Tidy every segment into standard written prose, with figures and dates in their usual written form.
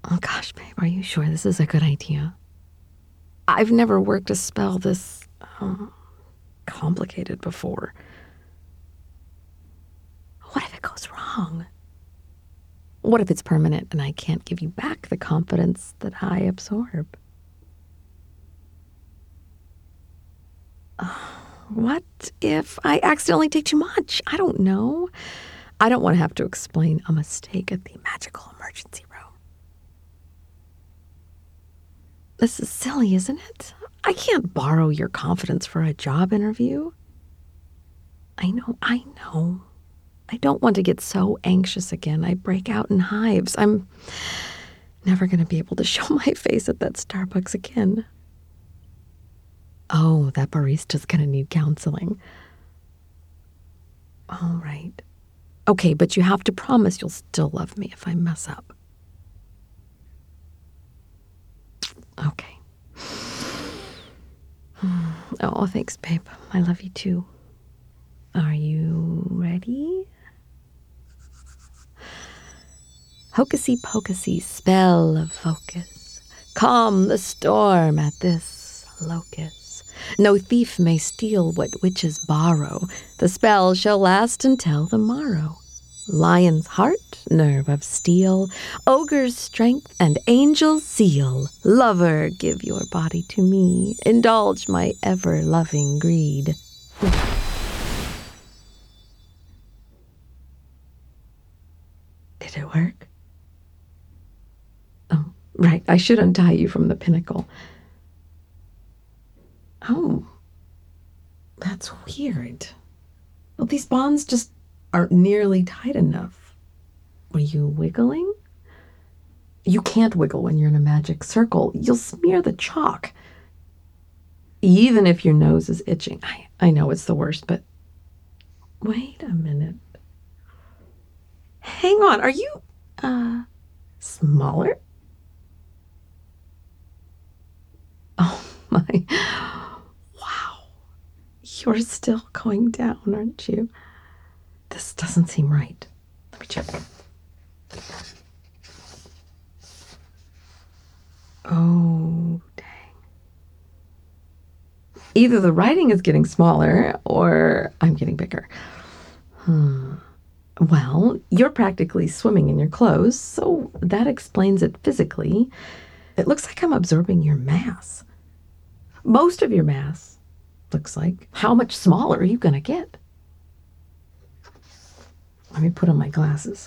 Oh gosh, babe, are you sure this is a good idea? I've never worked a spell this complicated before. What if it goes wrong? What if it's permanent and I can't give you back the confidence that I absorb? What if I accidentally take too much? I don't know. I don't want to have to explain a mistake at the magical emergency room. This is silly, isn't it? I can't borrow your confidence for a job interview. I know. I don't want to get so anxious again. I break out in hives. I'm never going to be able to show my face at that Starbucks again. Oh, that barista's going to need counseling. All right. Okay, but you have to promise you'll still love me if I mess up. Okay. Oh, thanks, babe. I love you too. Are you ready? Hocusy pocusy, spell of focus. Calm the storm at this locus. No thief may steal what witches borrow. The spell shall last until the morrow. Lion's heart, nerve of steel, ogre's strength, and angel's zeal. Lover, give your body to me. Indulge my ever-loving greed. Did it work? Oh, right. I should untie you from the pinnacle. Oh, that's weird. Well, these bonds just aren't nearly tight enough. Were you wiggling? You can't wiggle when you're in a magic circle. You'll smear the chalk. Even if your nose is itching. I know it's the worst, but wait a minute. Hang on. Are you, smaller? Oh, my. Wow. You're still going down, aren't you? This doesn't seem right. Let me check. Oh, dang. Either the writing is getting smaller or I'm getting bigger. Well, you're practically swimming in your clothes, so that explains it physically. It looks like I'm absorbing your mass. Most of your mass, looks like. How much smaller are you going to get? Let me put on my glasses.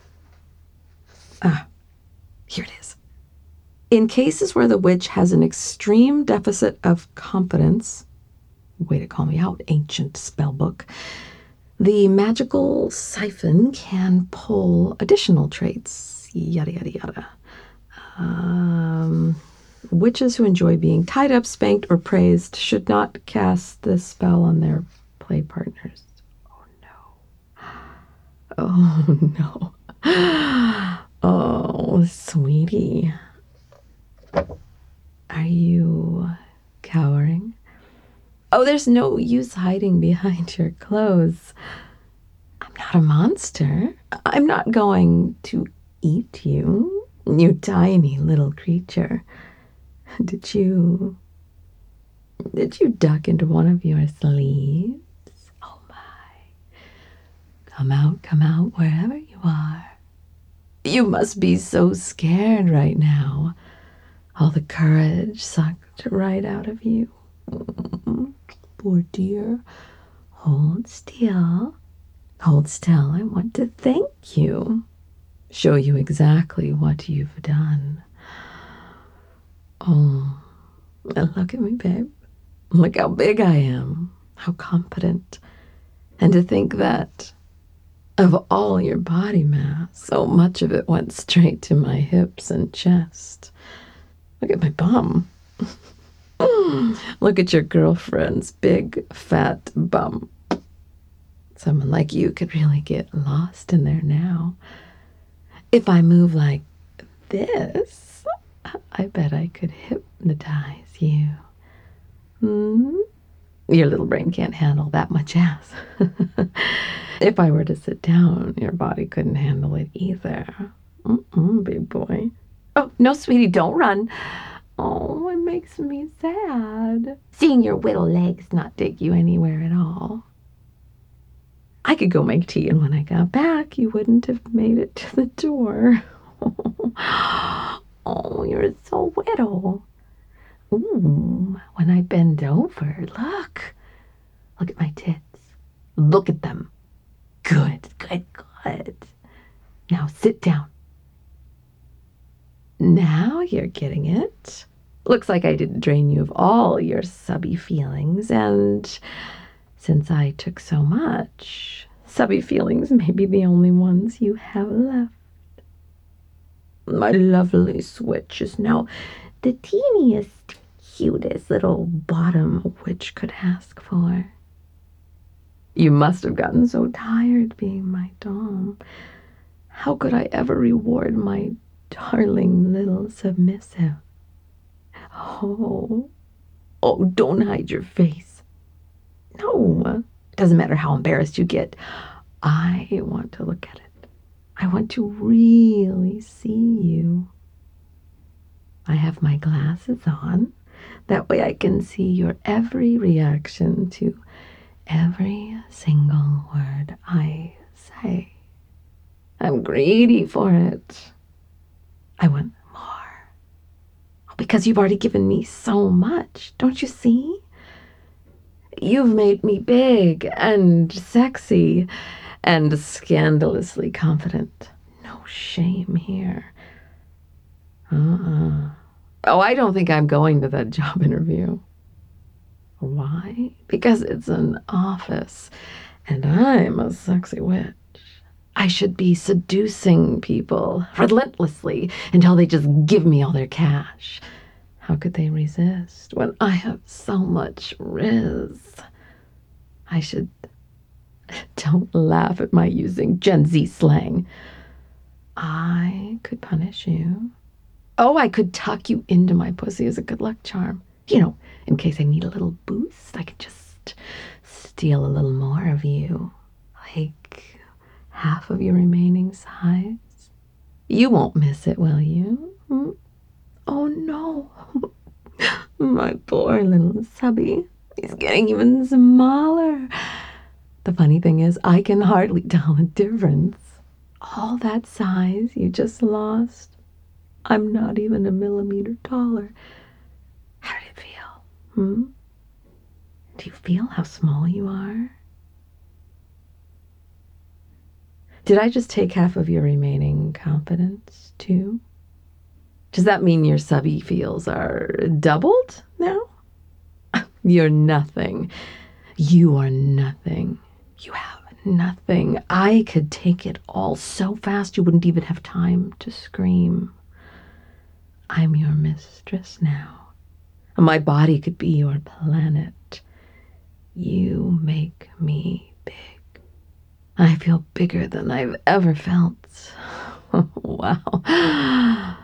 Here it is. In cases where the witch has an extreme deficit of confidence, way to call me out, ancient spellbook, the magical siphon can pull additional traits, yada, yada, yada. Witches who enjoy being tied up, spanked, or praised should not cast this spell on their play partners. Oh, no. Oh, sweetie. Are you cowering? Oh, there's no use hiding behind your clothes. I'm not a monster. I'm not going to eat you, you tiny little creature. Did you duck into one of your sleeves? Oh my. Come out wherever you are. You must be so scared right now. All the courage sucked right out of you. Poor dear. Hold still. Hold still. I want to thank you. Show you exactly what you've done. Oh, look at me, babe. Look how big I am. How confident. And to think that of all your body mass, so much of it went straight to my hips and chest. Look at my bum. Look at your girlfriend's big, fat bum. Someone like you could really get lost in there now. If I move like this, I bet I could hypnotize you. Your little brain can't handle that much ass. If I were to sit down, your body couldn't handle it either. Big boy. Oh, no, sweetie, don't run. Oh, it makes me sad. Seeing your little legs not take you anywhere at all. I could go make tea, and when I got back, you wouldn't have made it to the door. Oh, you're so little. Ooh, when I bend over, look. Look at my tits. Look at them. Good, good, good. Now sit down. Now you're getting it. Looks like I didn't drain you of all your subby feelings, and since I took so much, subby feelings may be the only ones you have left. My lovely switch is now the teeniest, cutest little bottom a witch could ask for. You must have gotten so tired being my dom. How could I ever reward my darling little submissive? Oh, don't hide your face. No, it doesn't matter how embarrassed you get. I want to look at it. I want to really see you. I have my glasses on. That way I can see your every reaction to every single word I say. I'm greedy for it. I want more. Because you've already given me so much, don't you see? You've made me big and sexy and scandalously confident. No shame here. Oh, I don't think I'm going to that job interview. Why? Because it's an office, and I'm a sexy witch. I should be seducing people relentlessly until they just give me all their cash. How could they resist when I have so much riz? I should... Don't laugh at my using Gen Z slang. I could punish you. Oh, I could tuck you into my pussy as a good luck charm. You know, in case I need a little boost, I could just steal a little more of you. Like half of your remaining size. You won't miss it, will you? Oh, no. My poor little subby. He's getting even smaller. The funny thing is, I can hardly tell the difference. All that size you just lost, I'm not even a millimeter taller. How did it feel? Do you feel how small you are? Did I just take half of your remaining confidence, too? Does that mean your subby feels are doubled now? You're nothing. You are nothing. You have nothing. I could take it all so fast you wouldn't even have time to scream. I'm your mistress now. My body could be your planet. You make me big. I feel bigger than I've ever felt. Wow.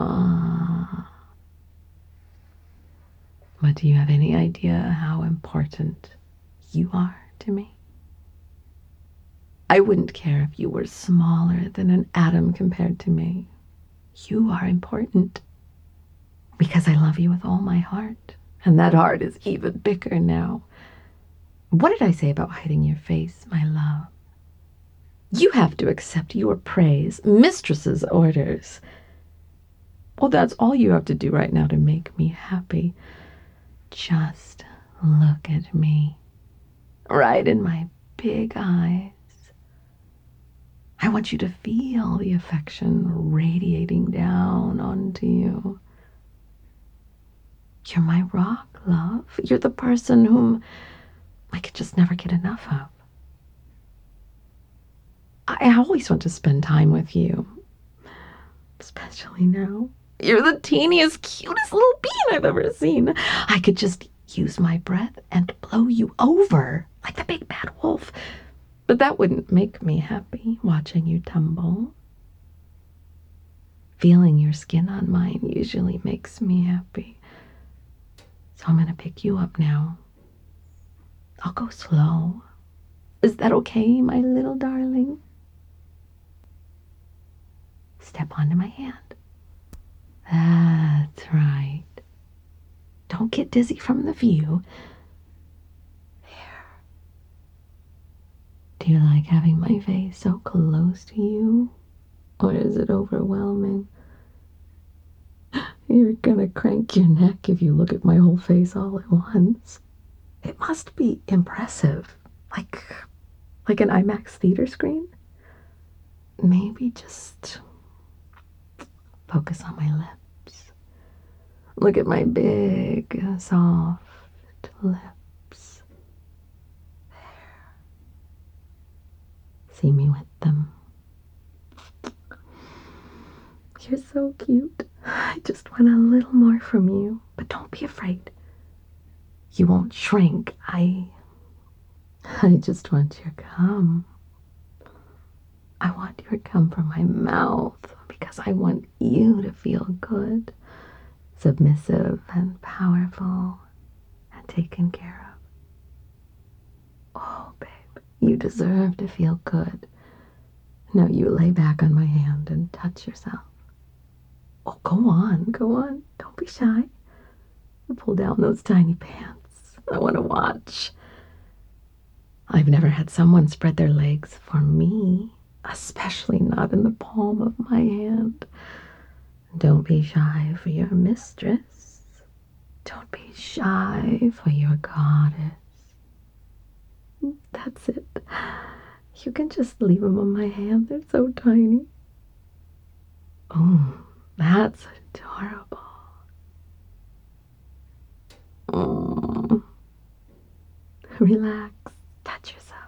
But do you have any idea how important you are to me? I wouldn't care if you were smaller than an atom compared to me. You are important because I love you with all my heart. And that heart is even bigger now. What did I say about hiding your face, my love? You have to accept your praise, mistress's orders. Well, that's all you have to do right now to make me happy. Just look at me, right in my big eyes. I want you to feel the affection radiating down onto you. You're my rock, love. You're the person whom I could just never get enough of. I always want to spend time with you, especially now. You're the teeniest, cutest little bean I've ever seen. I could just use my breath and blow you over like the big bad wolf. But that wouldn't make me happy, watching you tumble. Feeling your skin on mine usually makes me happy. So I'm going to pick you up now. I'll go slow. Is that okay, my little darling? Step onto my hand. That's right. Don't get dizzy from the view. There. Do you like having my face so close to you? Or is it overwhelming? You're gonna crank your neck if you look at my whole face all at once. It must be impressive. Like an IMAX theater screen? Maybe just focus on my lips. Look at my big, soft lips. There. See me with them. You're so cute. I just want a little more from you. But don't be afraid. You won't shrink. I just want your cum. I want your cum from my mouth because I want you to feel good, submissive and powerful and taken care of. Oh, babe, you deserve to feel good. Now you lay back on my hand and touch yourself. Oh, go on, go on. Don't be shy. Pull down those tiny pants. I want to watch. I've never had someone spread their legs for me, especially not in the palm of my hand. Don't be shy for your mistress. Don't be shy for your goddess. That's it. You can just leave them on my hand. They're so tiny. Oh, that's adorable. Oh. Relax. Touch yourself.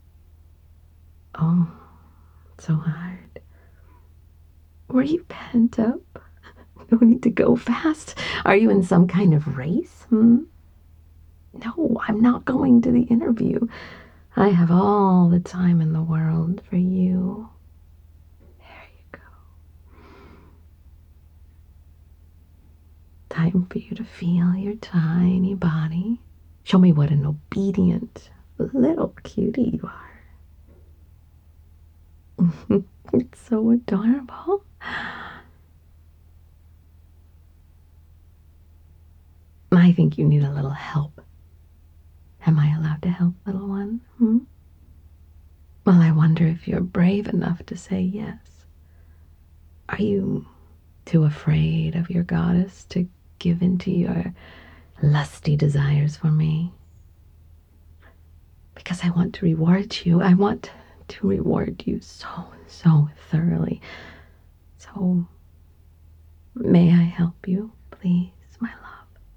Oh, so hard. Were you pent up? No need to go fast. Are you in some kind of race? No, I'm not going to the interview. I have all the time in the world for you. There you go. Time for you to feel your tiny body. Show me what an obedient little cutie you are. It's so adorable. I think you need a little help. Am I allowed to help, little one? Well, I wonder if you're brave enough to say yes. Are you too afraid of your goddess to give in to your lusty desires for me? Because I want to reward you. I want to reward you so, so thoroughly. So, may I help you, please, my love?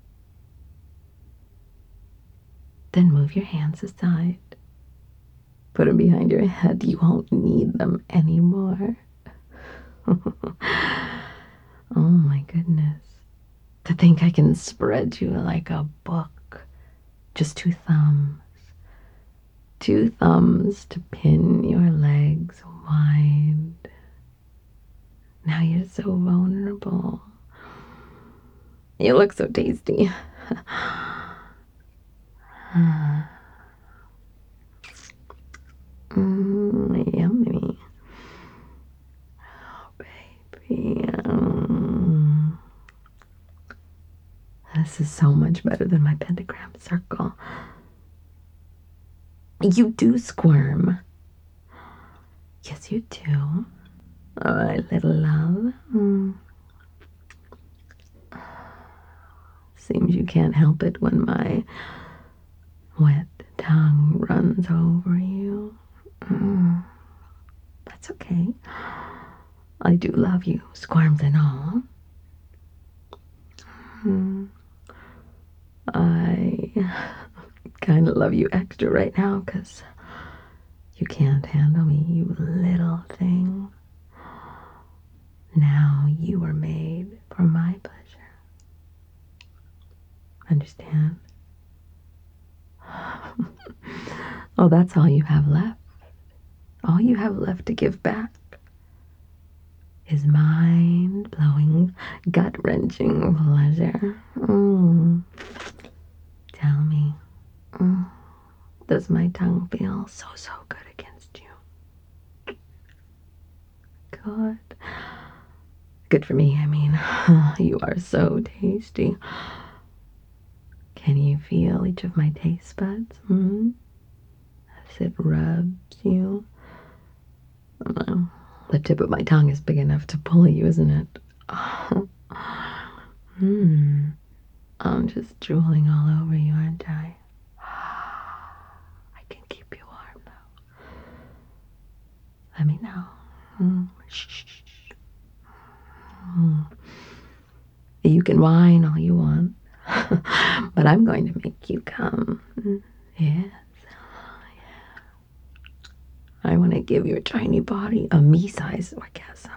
Then move your hands aside. Put them behind your head. You won't need them anymore. Oh my goodness. To think I can spread you like a book. Just two thumbs. Two thumbs to pin your legs wide. Now you're so vulnerable. You look so tasty. Yummy. Oh, baby. This is so much better than my pentagram circle. You do squirm. Yes, you do. All right, little love. Seems you can't help it when my wet tongue runs over you. That's okay. I do love you, squirms and all. I kind of love you extra right now because you can't handle me, you little thing. Now you were made for my pleasure. Understand? Oh, that's all you have left. All you have left to give back is mind-blowing, gut-wrenching pleasure. Tell me, does my tongue feel so, so good against you? Good. Good for me, I mean. You are so tasty. Can you feel each of my taste buds? As it rubs you? Oh, the tip of my tongue is big enough to pull you, isn't it? I'm just drooling all over you, aren't I? I can keep you warm, though. Let me know. Shh. You can whine all you want, but I'm going to make you come. Yes. I want to give your tiny body a me-sized orgasm.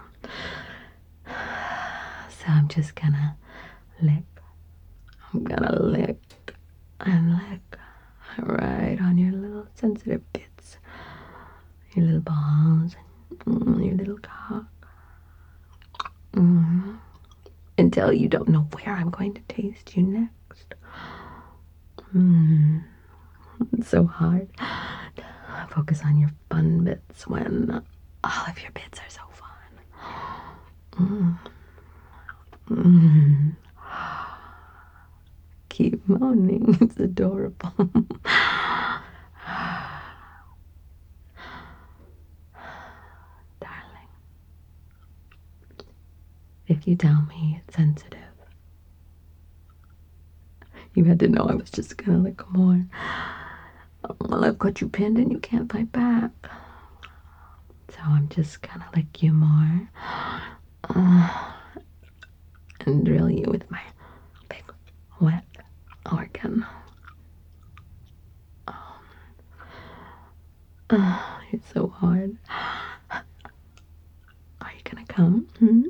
So I'm just gonna lick. I'm gonna lick and lick right on your little sensitive bits, your little balls, your little cock. Until you don't know where I'm going to taste you next. It's so hard. Focus on your fun bits when all of your bits are so fun. Keep moaning. It's adorable. Darling, if you tell me it's sensitive, you had to know I was just gonna lick more. Well, I've got you pinned and you can't fight back. So I'm just gonna lick you more. And drill you with my big wet organ. It's so hard. Are you gonna come?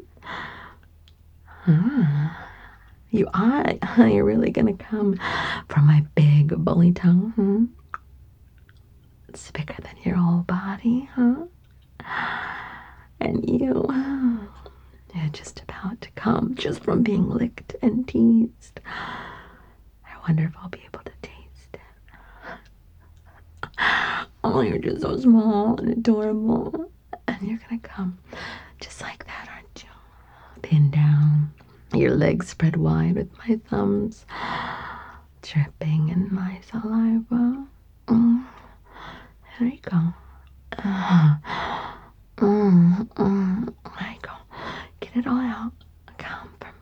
You are. You're really gonna come from my big bully tongue? It's bigger than your whole body, huh? And you're just about to come just from being licked and teased. I wonder if I'll be able to taste it. Oh, you're just so small and adorable. And you're gonna come just like that, aren't you? Pinned down, your legs spread wide with my thumbs dripping in my saliva. There you go. There you go. Get it all out. Come for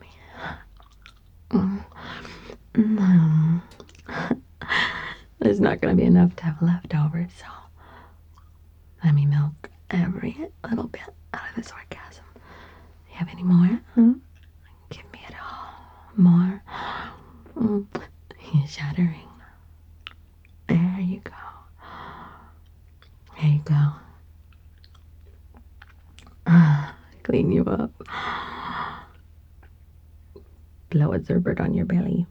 me. There's not going to be enough to have leftovers, so let me milk every little bit out of this orgasm. You have any more? Give me it all. More. You're shuddering. There you go. There you go. Clean you up. Blow a Zerbert on your belly.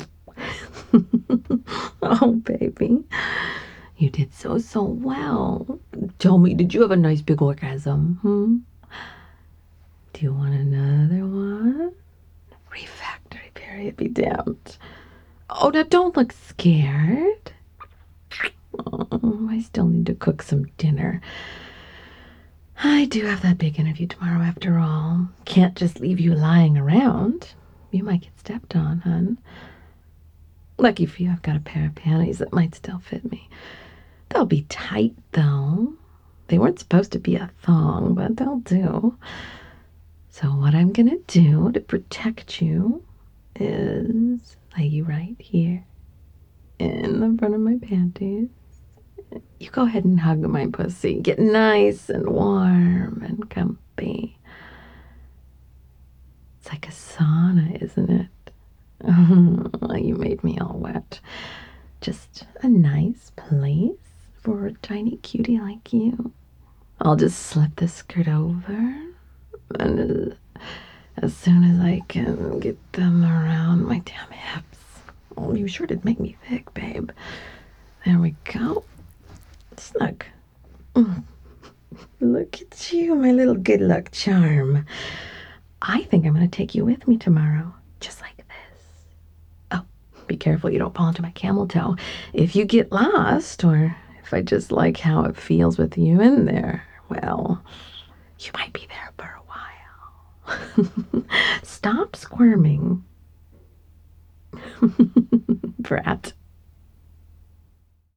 Oh, baby. You did so well. Tell me, did you have a nice big orgasm? Do you want another one? Refractory period be damned. Oh, now don't look scared. Oh, I still need to cook some dinner. I do have that big interview tomorrow after all. Can't just leave you lying around. You might get stepped on, hon. Lucky for you, I've got a pair of panties that might still fit me. They'll be tight, though. They weren't supposed to be a thong, but they'll do. So what I'm gonna do to protect you is lay you right here in the front of my panties. You go ahead and hug my pussy. Get nice and warm and comfy. It's like a sauna, isn't it? You made me all wet. Just a nice place for a tiny cutie like you. I'll just slip the skirt over, and as soon as I can get them around my damn hips. Oh, you sure did make me thick, babe. There we go. Snug. Look at you, my little good luck charm. I think I'm going to take you with me tomorrow, just like this. Oh, be careful you don't fall into my camel toe. If you get lost, or if I just like how it feels with you in there, well, you might be there for a while. Stop squirming. Brat.